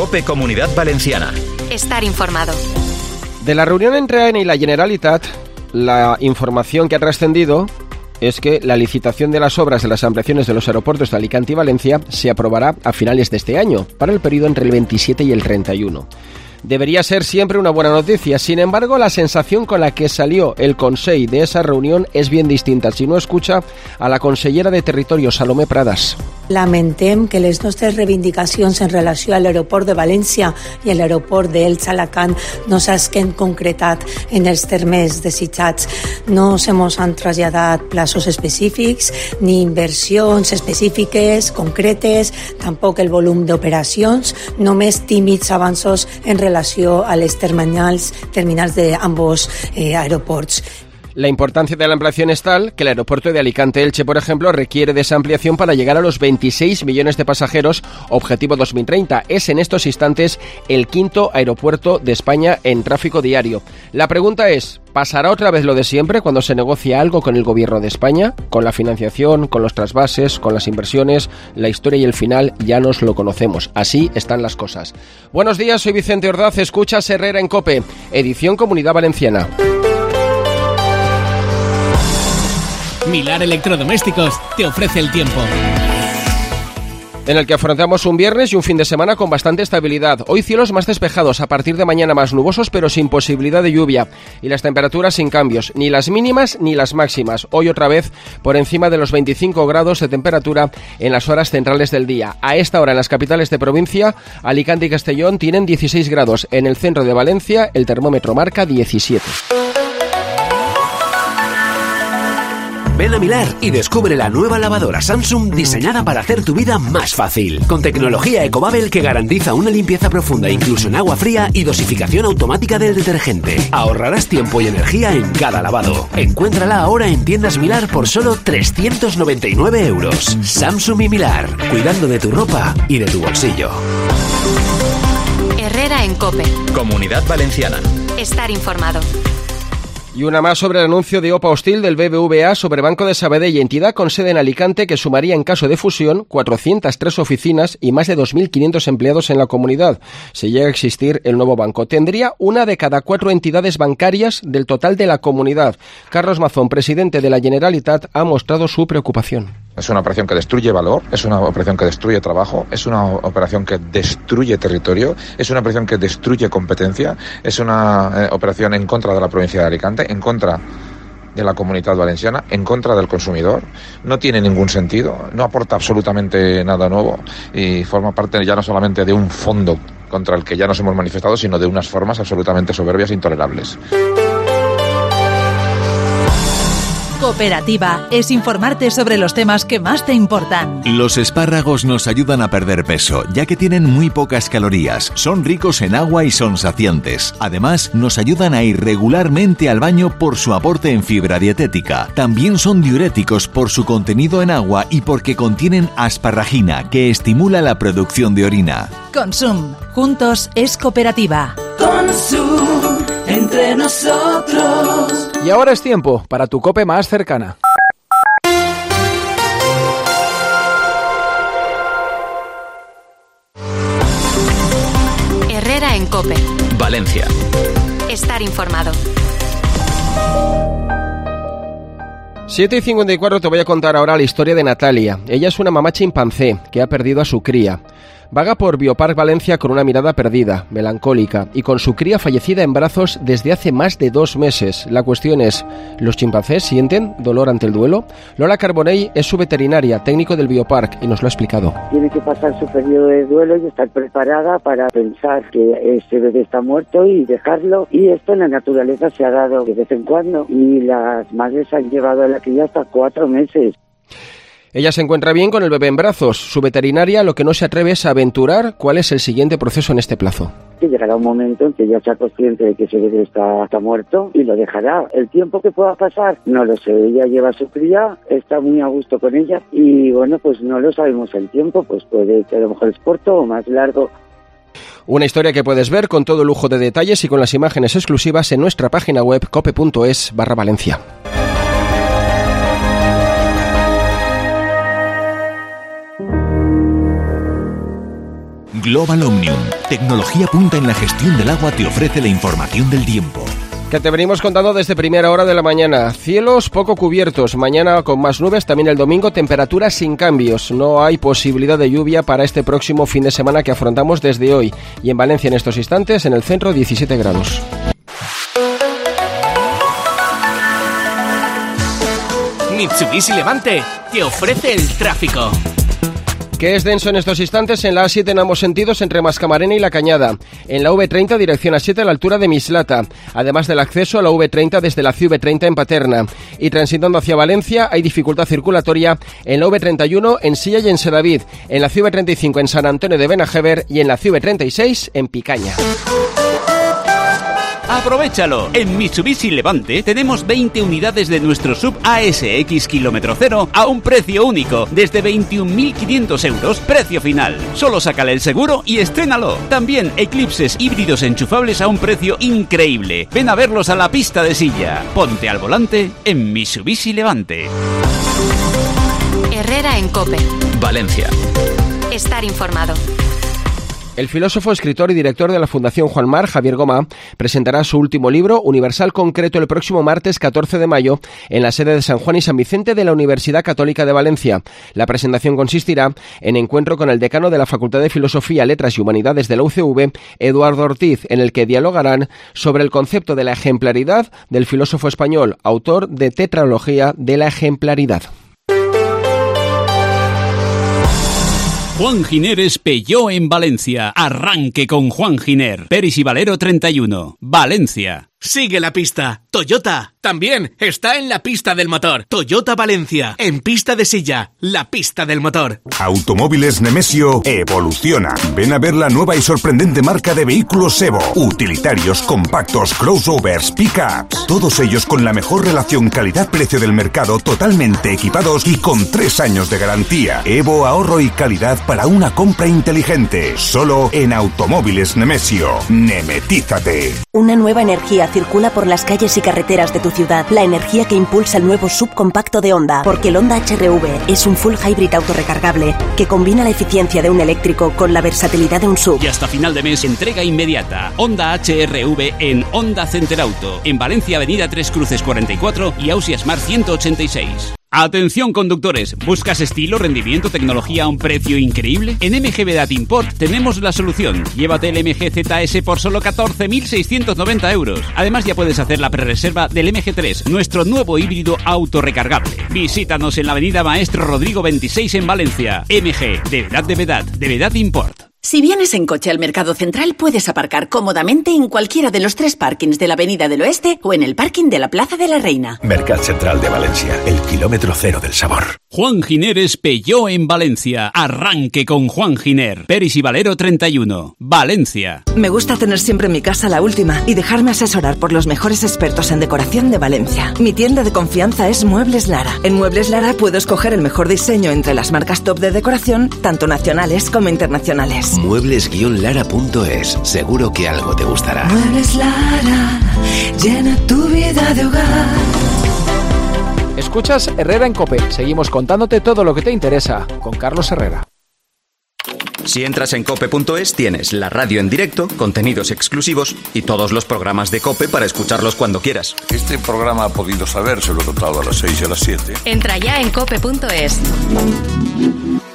COPE Comunidad Valenciana. Estar informado. De la reunión entre AENA y la Generalitat, la información que ha trascendido es que la licitación de las obras de las ampliaciones de los aeropuertos de Alicante y Valencia se aprobará a finales de este año, para el periodo entre el 27 y el 31. Debería ser siempre una buena noticia. Sin embargo, la sensación con la que salió el Consell de esa reunión és bien distinta si no escucha a la consellera de Territori, Salomé Pradas. Lamentem que les nostres reivindicacions en relació a l'aeroport de València i a l'aeroport d'Elx-Alacant no s'hagin concretat en els termes desitjats. No se mos han traslladat plaços específics ni inversions específiques, concretes, tampoc el volum d'operacions, només tímids avanços en relació a les terminals d'ambos aeroports. La importancia de la ampliación es tal que el aeropuerto de Alicante-Elche, por ejemplo, requiere de esa ampliación para llegar a los 26 millones de pasajeros, objetivo 2030. Es en estos instantes el quinto aeropuerto de España en tráfico diario. La pregunta es, ¿pasará otra vez lo de siempre cuando se negocia algo con el gobierno de España? Con la financiación, con los trasvases, con las inversiones, la historia y el final ya nos lo conocemos. Así están las cosas. Buenos días, soy Vicente Ordaz, escuchas Herrera en COPE, edición Comunidad Valenciana. Milar Electrodomésticos te ofrece el tiempo. En el que afrontamos un viernes y un fin de semana con bastante estabilidad. Hoy cielos más despejados, a partir de mañana más nubosos pero sin posibilidad de lluvia. Y las temperaturas sin cambios, ni las mínimas ni las máximas. Hoy otra vez por encima de los 25 grados de temperatura en las horas centrales del día. A esta hora en las capitales de provincia, Alicante y Castellón tienen 16 grados. En el centro de Valencia el termómetro marca 17. Ven a Milar y descubre la nueva lavadora Samsung diseñada para hacer tu vida más fácil. Con tecnología Ecobabel que garantiza una limpieza profunda incluso en agua fría y dosificación automática del detergente. Ahorrarás tiempo y energía en cada lavado. Encuéntrala ahora en tiendas Milar por solo 399 euros. Samsung y Milar, cuidando de tu ropa y de tu bolsillo. Herrera en COPE. Comunidad Valenciana. Estar informado. Y una más sobre el anuncio de OPA hostil del BBVA sobre Banco de Sabadell, entidad con sede en Alicante que sumaría en caso de fusión 403 oficinas y más de 2.500 empleados en la comunidad. Si llega a existir el nuevo banco, tendría una de cada 4 entidades bancarias del total de la comunidad. Carlos Mazón, presidente de la Generalitat, ha mostrado su preocupación. Es una operación que destruye valor, es una operación que destruye trabajo, es una operación que destruye territorio, es una operación que destruye competencia, es una operación en contra de la provincia de Alicante, en contra de la Comunidad Valenciana, en contra del consumidor. No tiene ningún sentido, no aporta absolutamente nada nuevo y forma parte ya no solamente de un fondo contra el que ya nos hemos manifestado, sino de unas formas absolutamente soberbias e intolerables. Cooperativa es informarte sobre los temas que más te importan. Los espárragos nos ayudan a perder peso, ya que tienen muy pocas calorías, son ricos en agua y son saciantes. Además, nos ayudan a ir regularmente al baño por su aporte en fibra dietética. También son diuréticos por su contenido en agua y porque contienen asparragina, que estimula la producción de orina. Consum. Juntos es cooperativa. Consum. Entre nosotros. Y ahora es tiempo para tu COPE más cercana. Herrera en COPE. Valencia. Estar informado. 7:54 te voy a contar ahora la historia de Natalia. Ella es una mamá chimpancé que ha perdido a su cría. Vaga por Biopark Valencia con una mirada perdida, melancólica, y con su cría fallecida en brazos desde hace más de 2 meses. La cuestión es, ¿los chimpancés sienten dolor ante el duelo? Lola Carbonell es su veterinaria, técnico del Biopark, y nos lo ha explicado. Tiene que pasar su periodo de duelo y estar preparada para pensar que ese bebé está muerto y dejarlo. Y esto en la naturaleza se ha dado de vez en cuando. Y las madres han llevado a la cría hasta 4 meses. Ella se encuentra bien con el bebé en brazos. Su veterinaria lo que no se atreve es a aventurar cuál es el siguiente proceso en este plazo. Que llegará un momento en que ella sea consciente de que ese bebé está muerto y lo dejará. El tiempo que pueda pasar, no lo sé. Ella lleva a su cría, está muy a gusto con ella y bueno, pues no lo sabemos el tiempo, pues puede que a lo mejor es corto o más largo. Una historia que puedes ver con todo lujo de detalles y con las imágenes exclusivas en nuestra página web cope.es/Valencia. Global Omnium, tecnología punta en la gestión del agua, te ofrece la información del tiempo. Que te venimos contando desde primera hora de la mañana. Cielos poco cubiertos, mañana con más nubes, también el domingo temperaturas sin cambios. No hay posibilidad de lluvia para este próximo fin de semana que afrontamos desde hoy. Y en Valencia en estos instantes, en el centro, 17 grados. Mitsubishi Levante te ofrece el tráfico. Que es denso en estos instantes en la A7 en ambos sentidos entre Mascamarena y La Cañada. En la V30 dirección A7 a la altura de Mislata. Además del acceso a la V30 desde la CV30 en Paterna. Y transitando hacia Valencia hay dificultad circulatoria en la V31 en Silla y en Sedavid. En la CV35 en San Antonio de Benajever y en la CV36 en Picaña. ¡Aprovechalo! En Mitsubishi Levante tenemos 20 unidades de nuestro SUV ASX kilómetro cero a un precio único, desde 21.500 euros, precio final. Solo sácale el seguro y estrénalo. También Eclipses híbridos enchufables a un precio increíble. Ven a verlos a la pista de Silla. Ponte al volante en Mitsubishi Levante. Herrera en COPE. Valencia. Estar informado. El filósofo, escritor y director de la Fundación Juan Mar, Javier Gomá, presentará su último libro, Universal Concreto, el próximo martes 14 de mayo en la sede de San Juan y San Vicente de la Universidad Católica de Valencia. La presentación consistirá en encuentro con el decano de la Facultad de Filosofía, Letras y Humanidades de la UCV, Eduardo Ortiz, en el que dialogarán sobre el concepto de la ejemplaridad del filósofo español, autor de Tetralogía de la Ejemplaridad. Juan Giner es Peugeot en Valencia. Arranque con Juan Giner. Peris y Valero 31. Valencia. Sigue la pista. Toyota también está en la pista del motor. Toyota Valencia, en pista de Silla, la pista del motor. Automóviles Nemesio evoluciona. Ven a ver la nueva y sorprendente marca de vehículos Evo. Utilitarios, compactos, crossovers, pickups. Todos ellos con la mejor relación calidad-precio del mercado, totalmente equipados y con 3 años de garantía. Evo, ahorro y calidad para una compra inteligente. Solo en Automóviles Nemesio. Nemetízate. Una nueva energía circula por las calles y carreteras de tu ciudad. La energía que impulsa el nuevo subcompacto de Honda. Porque el Honda HR-V es un full hybrid autorrecargable que combina la eficiencia de un eléctrico con la versatilidad de un sub. Y hasta final de mes, entrega inmediata. Honda HR-V en Honda Center Auto. En Valencia, Avenida 3 Cruces 44 y Ausia Smart 186. Atención conductores, ¿buscas estilo, rendimiento, tecnología a un precio increíble? En MG Vedat Import tenemos la solución. Llévate el MG ZS por solo 14.690 euros. Además ya puedes hacer la prerreserva del MG3, nuestro nuevo híbrido autorrecargable. Visítanos en la avenida Maestro Rodrigo 26 en Valencia. MG, de Vedat Import. Si vienes en coche al Mercado Central, puedes aparcar cómodamente en cualquiera de los 3 parkings de la Avenida del Oeste o en el parking de la Plaza de la Reina. Mercat Central de Valencia, el kilómetro cero del sabor. Juan Giner es Peugeot en Valencia. Arranque con Juan Giner. Peris y Valero 31. Valencia. Me gusta tener siempre mi casa la última y dejarme asesorar por los mejores expertos en decoración de Valencia. Mi tienda de confianza es Muebles Lara. En Muebles Lara puedo escoger el mejor diseño entre las marcas top de decoración, tanto nacionales como internacionales. Muebles-lara.es. Seguro que algo te gustará. Muebles Lara, llena tu vida de hogar. Escuchas Herrera en COPE. Seguimos contándote todo lo que te interesa con Carlos Herrera. Si entras en cope.es tienes la radio en directo, contenidos exclusivos y todos los programas de COPE para escucharlos cuando quieras. Este programa ha podido saber, se lo he contado a las 6 y a las 7. Entra ya en cope.es.